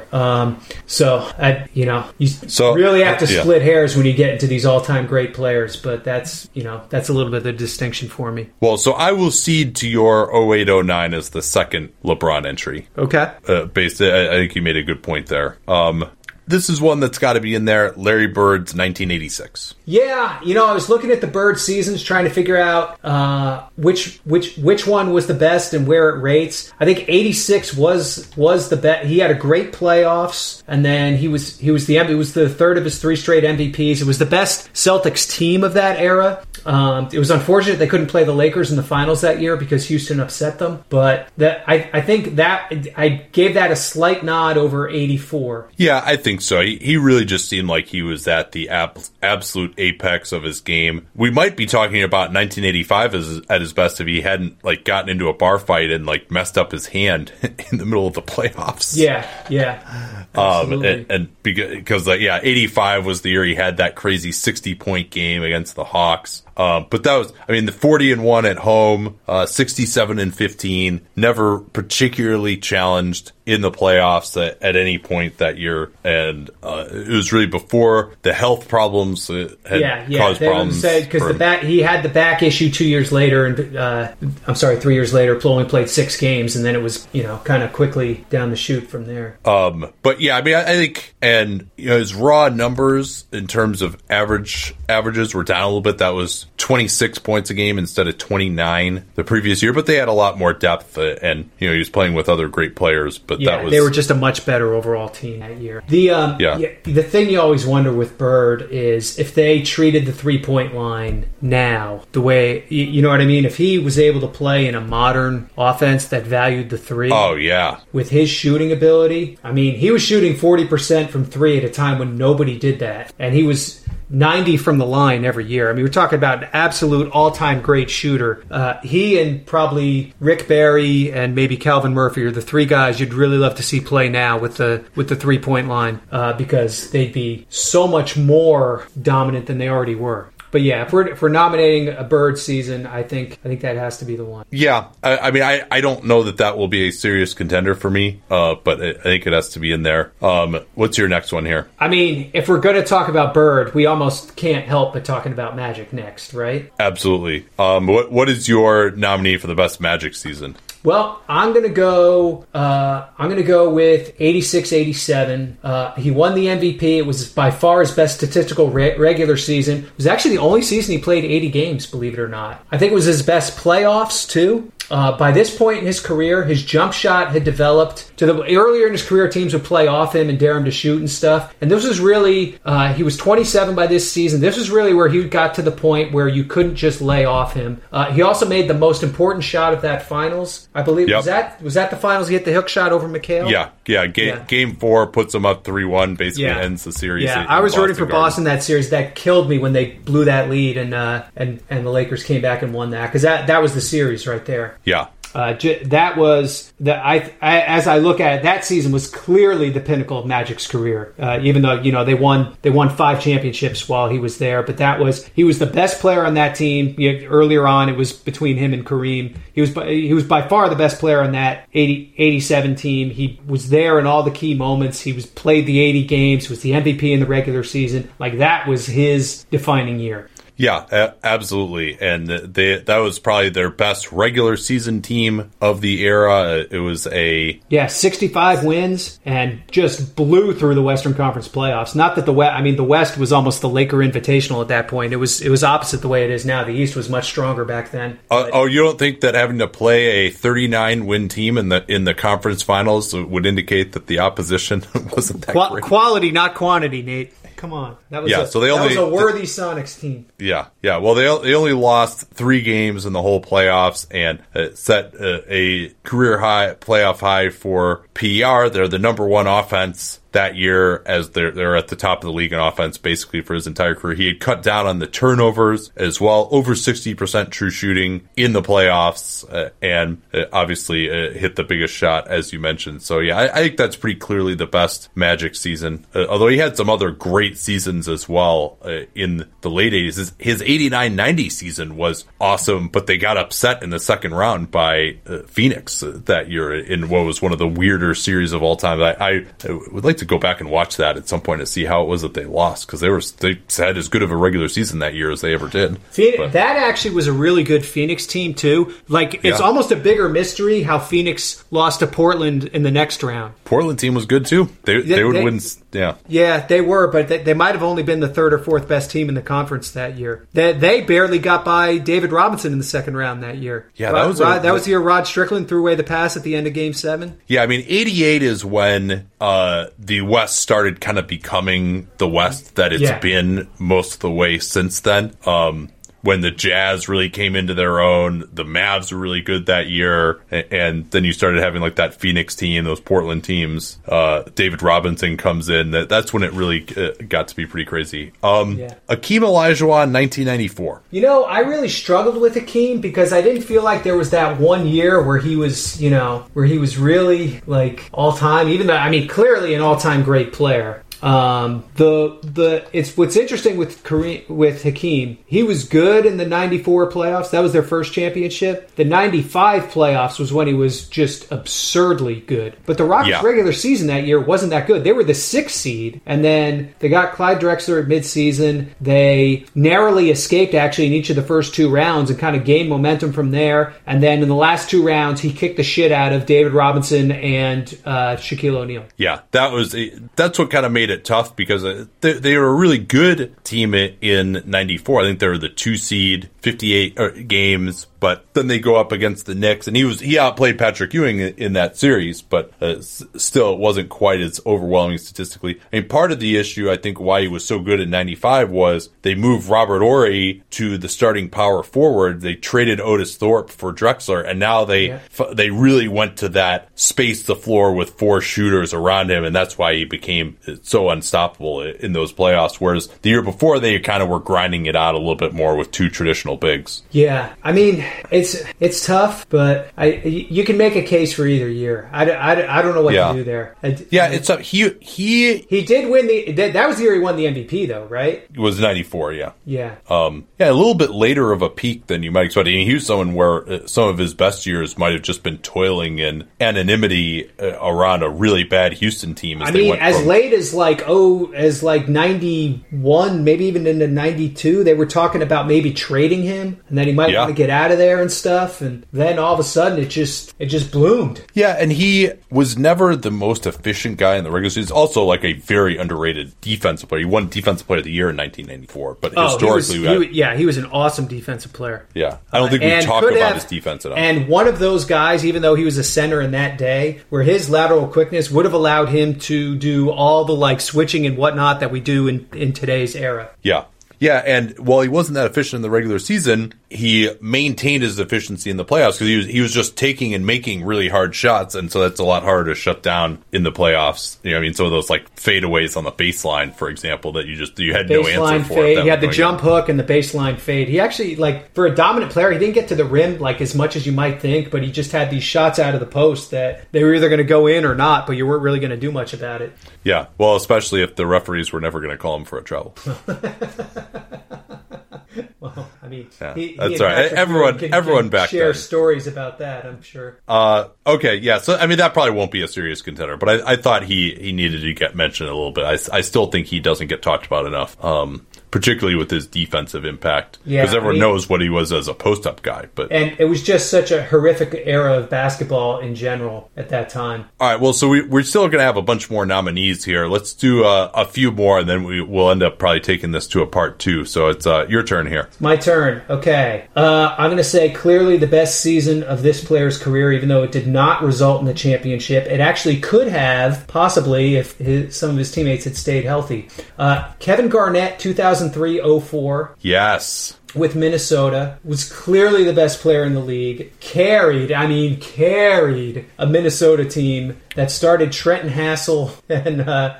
You really have to split hairs when you get into these all-time great players, but that's a little bit of the distinction for me. Well, so I will cede to your 08-09 as the second LeBron entry. Okay. I think you made a good point there. This is one that's got to be in there. Larry Bird's 1986. Yeah, I was looking at the Bird seasons, trying to figure out which one was the best and where it rates. I think 86 was the best. He had a great playoffs, and then it was the third of his 3 straight MVPs. It was the best Celtics team of that era. It was unfortunate they couldn't play the Lakers in the finals that year because Houston upset them. But I think that I gave that a slight nod over 84. Yeah, I think so. He really just seemed like he was at the absolute apex of his game. We might be talking about 1985 at his best if he hadn't gotten into a bar fight and messed up his hand in the middle of the playoffs. Yeah. And because 85 was the year he had that crazy 60-point game against the Hawks. But that was, the 40-1 at home, 67-15, never particularly challenged in the playoffs at any point that year. And it was really before the health problems had caused problems. Because he had the back issue 2 years later, and 3 years later, only played 6 games, and then it was, kind of quickly down the chute from there. But yeah, I think, and his raw numbers in terms of averages were down a little bit. That was 26 points a game instead of 29 the previous year, but they had a lot more depth, and he was playing with other great players. But they were just a much better overall team that year. The thing you always wonder with Bird is if they treated the 3-point line now the way you know what I mean. If he was able to play in a modern offense that valued the 3, with his shooting ability. He was shooting 40% from 3 at a time when nobody did that, and he was 90 from the line every year. We're talking about an absolute all-time great shooter. He and probably Rick Barry and maybe Calvin Murphy are the 3 guys you'd really love to see play now with the 3-point line because they'd be so much more dominant than they already were. But yeah, if we're nominating a Bird season, I think that has to be the one. Yeah, I don't know that will be a serious contender for me, but I think it has to be in there. What's your next one here? If we're going to talk about Bird, we almost can't help but talking about Magic next, right? Absolutely. What is your nominee for the best Magic season? Well, I'm gonna go with 86-87. He won the MVP. It was by far his best statistical regular season. It was actually the only season he played 80 games, believe it or not. I think it was his best playoffs too. by this point in his career, his jump shot had developed to the earlier in his career, teams would play off him and dare him to shoot and stuff. And this was really, he was 27 by this season. This was really where he got to the point where you couldn't just lay off him. He also made the most important shot of that finals, I believe. Yep. Was that the finals? He hit the hook shot over McHale? Yeah. Game 4 puts him up 3-1, basically ends the series. Yeah, I was rooting for Boston that series. That killed me when they blew that lead and the Lakers came back and won that, because that was the series right there. Yeah. That was as I look at it, that season was clearly the pinnacle of Magic's career. Even though they won 5 championships while he was there, but he was the best player on that team. Earlier on, it was between him and Kareem. He was by far the best player on that 87 team. He was there in all the key moments. He played the 80 games. Was the MVP in the regular season. Like, that was his defining year. Yeah, absolutely. And that was probably their best regular season team of the era. It was 65 wins and just blew through the Western Conference playoffs. Not that the West was almost the Laker Invitational at that point. It was opposite the way it is now. The East was much stronger back then. You don't think that having to play a 39-win team in the conference finals would indicate that the opposition wasn't that great? Quality, not quantity, Nate. Come on. That was a worthy Sonics team. Yeah. Well, they only lost 3 games in the whole playoffs and set a career high, playoff high for PER. They're the number 1 offense that year, as they're at the top of the league in offense basically for his entire career. He had cut down on the turnovers as well, over 60% true shooting in the playoffs, and obviously hit the biggest shot, as you mentioned. So yeah, I think that's pretty clearly the best Magic season, although he had some other great seasons as well in the late 80s. His 89-90 season was awesome, but they got upset in the second round by Phoenix that year in what was one of the weirder series of all time. I would like to go back and watch that at some point to see how it was that they lost, because they had as good of a regular season that year as they ever did. That actually was a really good Phoenix team too. It's almost a bigger mystery how Phoenix lost to Portland in the next round. Portland team was good too. They would win. Yeah, they were, but they might have only been the 3rd or 4th best team in the conference that year. They barely got by David Robinson in the second round that year. Yeah, that was the year Rod Strickland threw away the pass at the end of Game 7. Yeah, I mean, 88 is when the West started kind of becoming the West that it's been most of the way since then. When the Jazz really came into their own, the Mavs were really good that year, and then you started having like that Phoenix team, those Portland teams. David Robinson comes in. That's when it really got to be pretty crazy. Akeem Olajuwon, 1994. I really struggled with Akeem because I didn't feel like there was that one year where he was really like all time. Even though clearly an all time great player. What's interesting with Hakeem, he was good in the 94 playoffs. That was their first championship. The 95 playoffs was when he was just absurdly good. But the Rockets' regular season that year wasn't that good. They were the 6th seed, and then they got Clyde Drexler at midseason. They narrowly escaped actually in each of the first 2 rounds and kind of gained momentum from there. And then in the last 2 rounds, he kicked the shit out of David Robinson and Shaquille O'Neal. Yeah, that's what kind of made it tough, because they were a really good team in 94. I think they were the 2 seed, 58 games, but then they go up against the Knicks, and he outplayed Patrick Ewing in that series, but still it wasn't quite as overwhelming statistically. I mean, part of the issue, I think, why he was so good in 95 was they moved Robert Horry to the starting power forward. They traded Otis Thorpe for Drexler, and now they really went to that space the floor with 4 shooters around him, and that's why he became so unstoppable in those playoffs, whereas the year before they kind of were grinding it out a little bit more with 2 traditional bigs. Yeah, I mean, it's tough, but you can make a case for either year. I don't know what to do there. It's up. He did win that was the year he won the MVP though, right? It was 94, yeah. Yeah. A little bit later of a peak than you might expect. I mean, he was someone where some of his best years might have just been toiling in anonymity around a really bad Houston team. Late as like 91, maybe even into 92, they were talking about maybe trading him and that he might want to get out of there and stuff. And then all of a sudden it just bloomed. Yeah, and he was never the most efficient guy in the regular season. He's also like a very underrated defensive player. He won Defensive Player of the Year in 1994, but historically, he was an awesome defensive player. Yeah, I don't think we talk about his defense enough. And one of those guys, even though he was a center in that day, where his lateral quickness would have allowed him to do all the like switching and whatnot that we do in today's era. Yeah. Yeah, and while he wasn't that efficient in the regular season, he maintained his efficiency in the playoffs because he was just taking and making really hard shots, and so that's a lot harder to shut down in the playoffs. You know, I mean, some of those like fadeaways on the baseline, for example, that you had no answer for. Fade. He had the jump hook and the baseline fade. He actually, like, for a dominant player, he didn't get to the rim like as much as you might think, but he just had these shots out of the post that they were either going to go in or not, but you weren't really going to do much about it. Yeah, well, especially if the referees were never going to call him for a travel. Well, I mean, that's right. Everyone back share then. Stories about that, I'm sure. Okay, yeah. So I mean, that probably won't be a serious contender, but I thought he needed to get mentioned a little bit. I still think he doesn't get talked about enough. Particularly with his defensive impact, because everyone knows what he was as a post-up guy. And it was just such a horrific era of basketball in general at that time. All right, well, so we're still going to have a bunch more nominees here. Let's do a few more, and then we'll end up probably taking this to a part 2. So it's your turn here. My turn. Okay. I'm going to say clearly the best season of this player's career, even though it did not result in the championship. It actually could have, possibly, if some of his teammates had stayed healthy. Kevin Garnett, 2003-04. Yes. With Minnesota, was clearly the best player in the league. Carried a Minnesota team that started Trenton Hassel and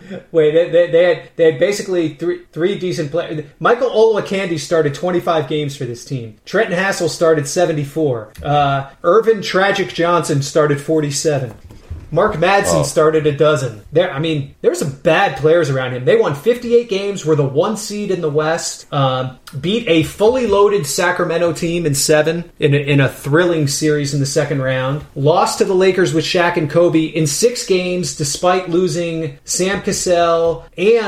they had basically three decent players. Michael Olowokandi started 25 games for this team. Trenton Hassel started 74. Irvin Tragic Johnson started 47. Mark Madsen started a dozen. There were some bad players around him. They won 58 games, were the 1 seed in the West, beat a fully loaded Sacramento team in 7 in a thrilling series in the second round, lost to the Lakers with Shaq and Kobe in 6 games despite losing Sam Cassell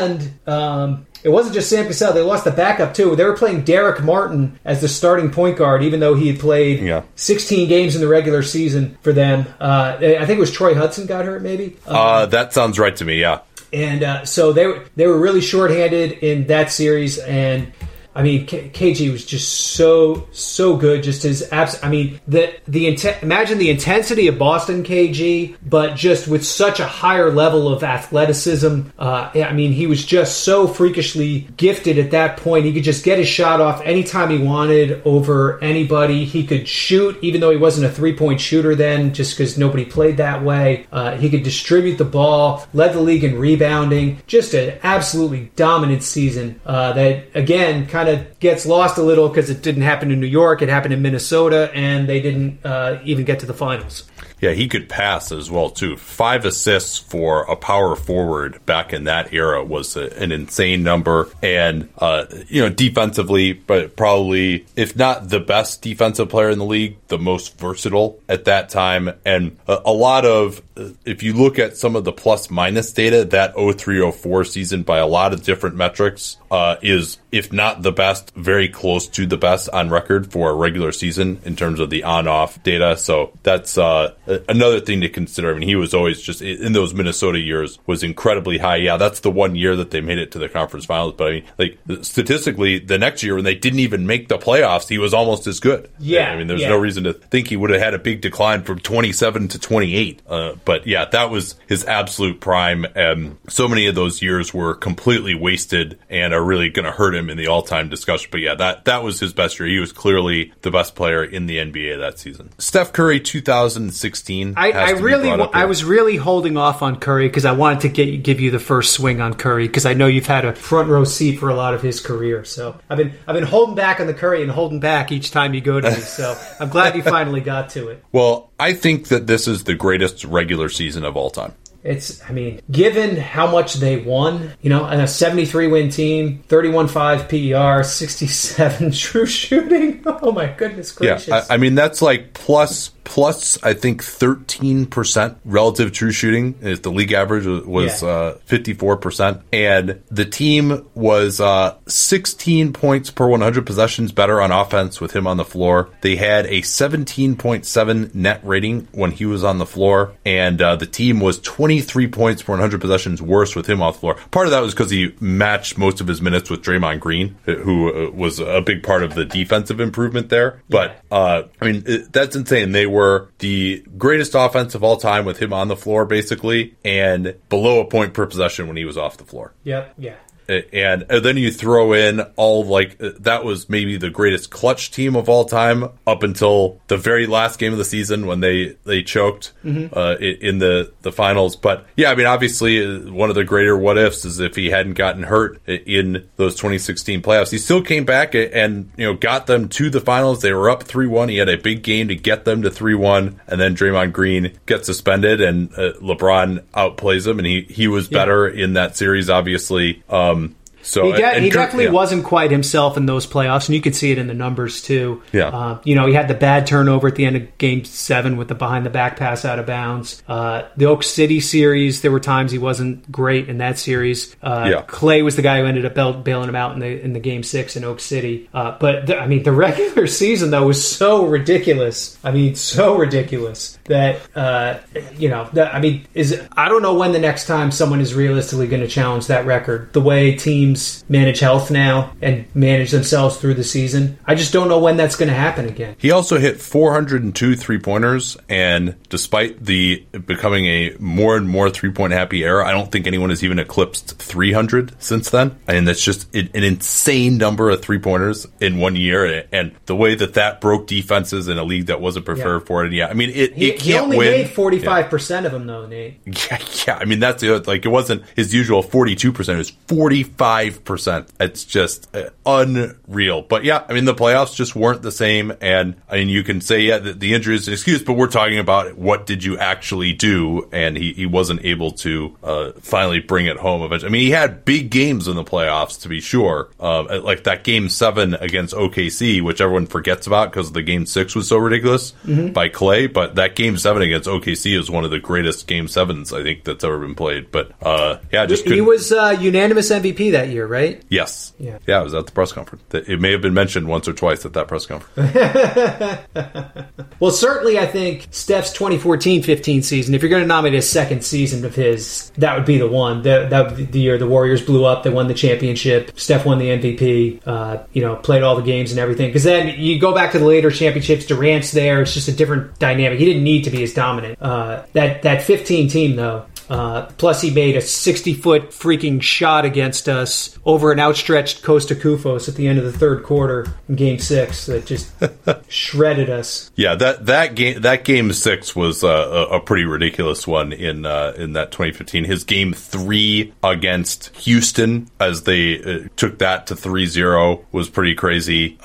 and... it wasn't just Sam Cassell. They lost the backup, too. They were playing Derek Martin as the starting point guard, even though he had played 16 games in the regular season for them. I think it was Troy Hudson got hurt, maybe? That sounds right to me, yeah. And so they were really shorthanded in that series, and... I mean, KG was just so good. Just his abs. I mean, imagine the intensity of Boston KG, but just with such a higher level of athleticism. I mean, he was just so freakishly gifted at that point. He could just get his shot off anytime he wanted over anybody. He could shoot, even though he wasn't a 3-point shooter then, just because nobody played that way. He could distribute the ball, led the league in rebounding. Just an absolutely dominant season that, again, kind of gets lost a little because it didn't happen in New York. It happened in Minnesota, and they didn't even get to the finals. Yeah, he could pass as well, too. 5 assists for a power forward back in that era was an insane number. And, defensively, but probably, if not the best defensive player in the league, the most versatile at that time. And a lot of, if you look at some of the plus-minus data, that 03-04 season by a lot of different metrics is, if not the best, very close to the best on record for a regular season in terms of the on-off data. So that's another thing to consider. I mean, he was always just, in those Minnesota years, was incredibly high. Yeah, that's the one year that they made it to the conference finals. But I mean, like, statistically, the next year when they didn't even make the playoffs, he was almost as good. Yeah. I mean, there's no reason to think he would have had a big decline from 27 to 28. But yeah, that was his absolute prime. So many of those years were completely wasted and are really going to hurt him in the all-time discussion. But yeah, that was his best year. He was clearly the best player in the NBA that season. Steph Curry, 2016. I was really holding off on Curry because I wanted to give you the first swing on Curry because I know you've had a front row seat for a lot of his career. So I've been holding back on the Curry and holding back each time you go to me. So I'm glad you finally got to it. Well, I think that this is the greatest regular season of all time. Given how much they won, a 73-win team, 31.5 PER, 67 true shooting. Oh, my goodness gracious. Yeah, I mean, that's like plus plus, I think, 13% relative true shooting. If the league average was 54%. And the team was 16 points per 100 possessions better on offense with him on the floor. They had a 17.7 net rating when he was on the floor. And the team was 23 points per 100 possessions worse with him off the floor. Part of that was because he matched most of his minutes with Draymond Green, who was a big part of the defensive improvement there. But, that's insane. They were the greatest offense of all time with him on the floor, basically, and below a point per possession when he was off the floor. Yep, yeah. And then you throw in that was maybe the greatest clutch team of all time up until the very last game of the season when they choked in the finals. But yeah, I mean, obviously one of the greater what ifs is if he hadn't gotten hurt in those 2016 playoffs. He still came back and got them to the finals. They were up 3-1. He had a big game to get them to 3-1, and then Draymond Green gets suspended and LeBron outplays him, and he was better in that series, obviously. So he definitely wasn't quite himself in those playoffs, and you could see it in the numbers too. Yeah, he had the bad turnover at the end of Game 7 with the behind-the-back pass out of bounds. The Oak City series, there were times he wasn't great in that series. Clay was the guy who ended up bailing him out in the Game 6 in Oak City. But the regular season though was so ridiculous. I mean, so ridiculous that I don't know when the next time someone is realistically going to challenge that record. The way teams manage health now and manage themselves through the season, I just don't know when that's going to happen again. He also hit 402 three-pointers, and despite the becoming a more and more three-point happy era, I don't think anyone has even eclipsed 300 since then. I mean, that's just an insane number of three-pointers in 1 year, and the way that broke defenses in a league that wasn't prepared for it. Yeah, I mean, it can't he only win. made 45% of them, though, Nate. Yeah. I mean, that's it wasn't his usual 42%. It was 45%. It's just unreal. But yeah, I mean, the playoffs just weren't the same. And I mean, you can say, that the injury is an excuse, but we're talking about what did you actually do? And he wasn't able to finally bring it home eventually. I mean, he had big games in the playoffs, to be sure. Like that Game 7 against OKC, which everyone forgets about because the Game 6 was so ridiculous by Clay. But that Game 7 against OKC is one of the greatest Game 7s, I think, that's ever been played. But he was unanimous MVP that year, right? Yes. Yeah, it was at the press conference. It may have been mentioned once or twice at that press conference. Well, certainly I think Steph's 2014-15 season, if you're going to nominate a second season of his, that would be the one. That would be the year the Warriors blew up, they won the championship, Steph won the MVP, played all the games and everything. Because then you go back to the later championships, Durant's there, it's just a different dynamic. He didn't need to be as dominant. That 15 team, though, plus he made a 60-foot freaking shot against us over an outstretched Costa Kufos at the end of the third quarter in Game 6 that just shredded us. Yeah, that game 6 was a pretty ridiculous one in that 2015. His Game 3 against Houston, as they took that to 3-0, was pretty crazy.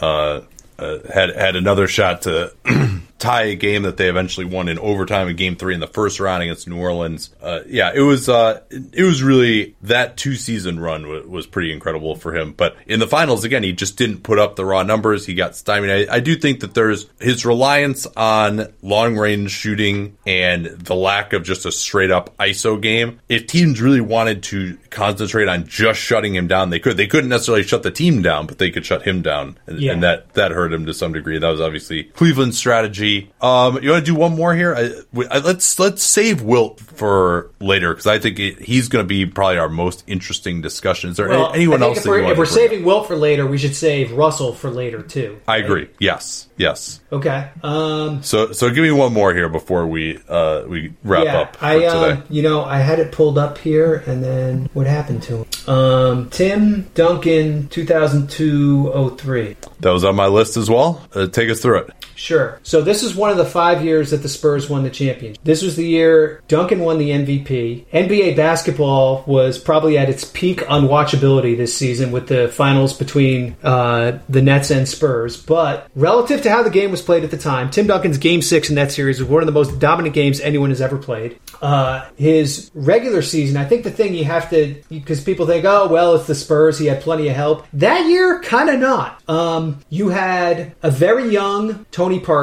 Had another shot to tie a game that they eventually won in overtime in Game 3 in the first round against New Orleans. It was really, that 2-season run was pretty incredible for him. But in the finals, again, he just didn't put up the raw numbers. He got stymied. I do think that there's his reliance on long-range shooting and the lack of just a straight-up ISO game. If teams really wanted to concentrate on just shutting him down, they could. They couldn't necessarily shut the team down, but they could shut him down. And that hurt him to some degree. That was obviously Cleveland's strategy. You want to do one more here? Let's save Wilt for later, because I think he's going to be probably our most interesting discussion. Is there anyone else? If we're saving Wilt for later, we should save Russell for later too. I agree. Yes. Okay. So give me one more here before we wrap up for today. I had it pulled up here, and then what happened to him? Tim Duncan, 2002-03. That was on my list as well. Take us through it. Sure. So this is one of the 5 years that the Spurs won the championship. This was the year Duncan won the MVP. NBA basketball was probably at its peak unwatchability this season with the finals between the Nets and Spurs. But relative to how the game was played at the time, Tim Duncan's Game 6 in that series was one of the most dominant games anyone has ever played. His regular season, I think the thing you have to, because people think, oh, well, it's the Spurs, he had plenty of help. That year, kind of not. You had a very young Tony Parker.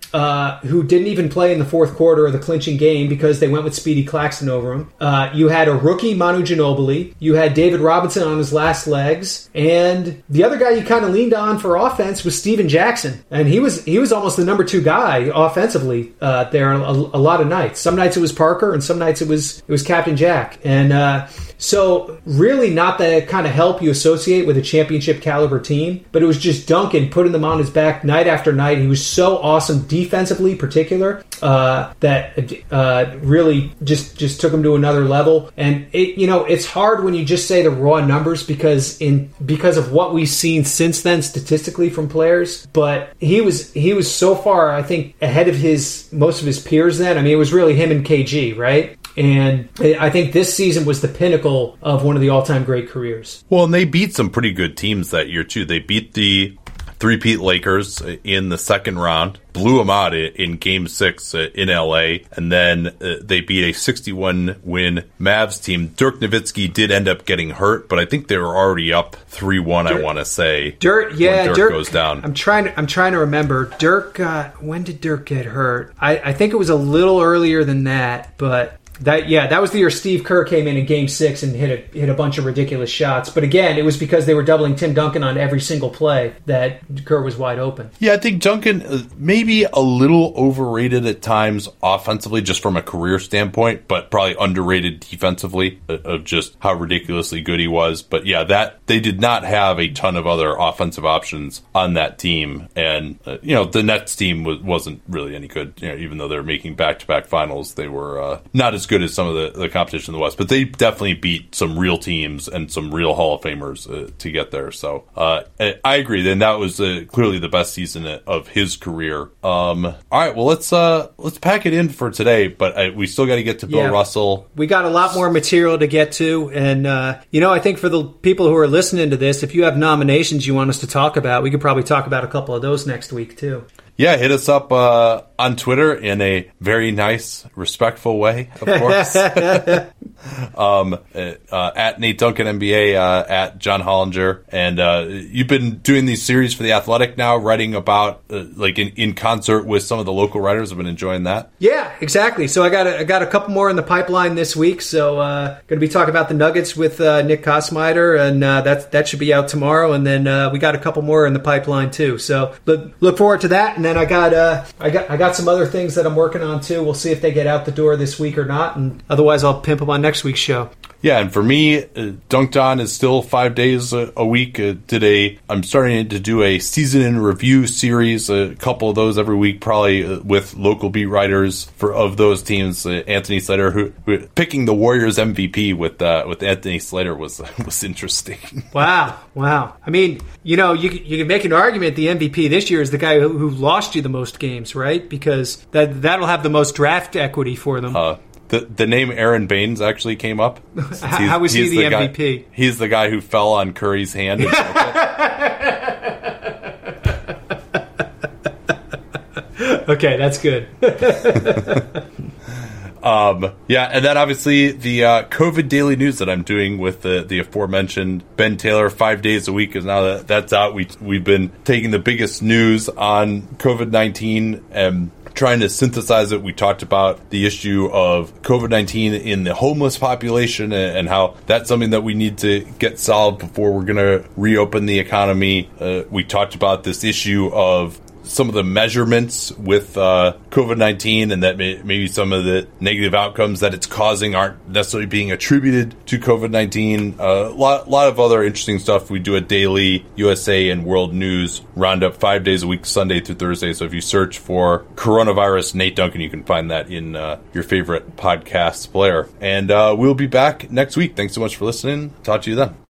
who didn't even play in the fourth quarter of the clinching game because they went with Speedy Claxton over him. You had a rookie, Manu Ginobili. You had David Robinson on his last legs. And the other guy you kind of leaned on for offense was Steven Jackson. And he was almost the number 2 guy offensively there a lot of nights. Some nights it was Parker, and some nights it was Captain Jack. And so really not the kind of help you associate with a championship caliber team, but it was just Duncan putting them on his back night after night. He was so awesome defensively, particular, that really just took him to another level. And it's hard when you just say the raw numbers because of what we've seen since then statistically from players. But he was so far, I think, ahead of most of his peers then. I mean, it was really him and KG, right? And I think this season was the pinnacle of one of the all-time great careers. Well, and they beat some pretty good teams that year, too. They beat the three-peat Lakers in the second round, blew them out in Game 6 in L.A., and then they beat a 61-win Mavs team. Dirk Nowitzki did end up getting hurt, but I think they were already up 3-1, I want to say, Dirk goes down. I'm trying to remember. Dirk, when did Dirk get hurt? I think it was a little earlier than that, but... That was the year Steve Kerr came in Game 6 and hit a bunch of ridiculous shots. But again, it was because they were doubling Tim Duncan on every single play that Kerr was wide open. Yeah, I think Duncan maybe a little overrated at times offensively, just from a career standpoint, but probably underrated defensively of just how ridiculously good he was. But yeah, that they did not have a ton of other offensive options on that team, and the Nets team wasn't really any good. Even though they were making back-to-back finals, they were not as good as some of the competition in the West, but they definitely beat some real teams and some real Hall of Famers to get there. So I agree. Then that was clearly the best season of his career. All right, well let's pack it in for today, but we still got to get to Bill Russell. We got a lot more material to get to, and I think for the people who are listening to this, if you have nominations you want us to talk about, we could probably talk about a couple of those next week too. Yeah, hit us up on Twitter in a very nice, respectful way, of course. At Nate Duncan NBA, at John Hollinger. And you've been doing these series for The Athletic now, writing about, in concert with some of the local writers. I've been enjoying that. Yeah, exactly. So I got a couple more in the pipeline this week. So going to be talking about the Nuggets with Nick Kosmider, and that should be out tomorrow. And then we got a couple more in the pipeline too. So look forward to that. And then I got some other things that I'm working on too. We'll see if they get out the door this week or not, and otherwise I'll pimp them on next week's show. Yeah, and for me, Dunked On is still 5 days a week. I'm starting to do a season in review series, a couple of those every week, probably with local beat writers of those teams. Anthony Slater, who picking the Warriors MVP with Anthony Slater was interesting. Wow. I mean, you can make an argument the MVP this year is the guy who lost you the most games, right? Because that'll have the most draft equity for them. The name Aaron Baines actually came up. How was he the MVP? He's the guy who fell on Curry's hand. Okay, that's good. Yeah, and then obviously the COVID daily news that I'm doing with the aforementioned Ben Taylor 5 days a week is now that's out. We've been taking the biggest news on COVID-19 and trying to synthesize it. We talked about the issue of COVID-19 in the homeless population and how that's something that we need to get solved before we're going to reopen the economy. We talked about this issue of some of the measurements with COVID-19 and that maybe some of the negative outcomes that it's causing aren't necessarily being attributed to COVID-19. A lot of other interesting stuff. We do a daily USA and world news roundup 5 days a week, Sunday through Thursday. So if you search for coronavirus Nate Duncan, you can find that in your favorite podcast player. And we'll be back next week. Thanks so much for listening. Talk to you then.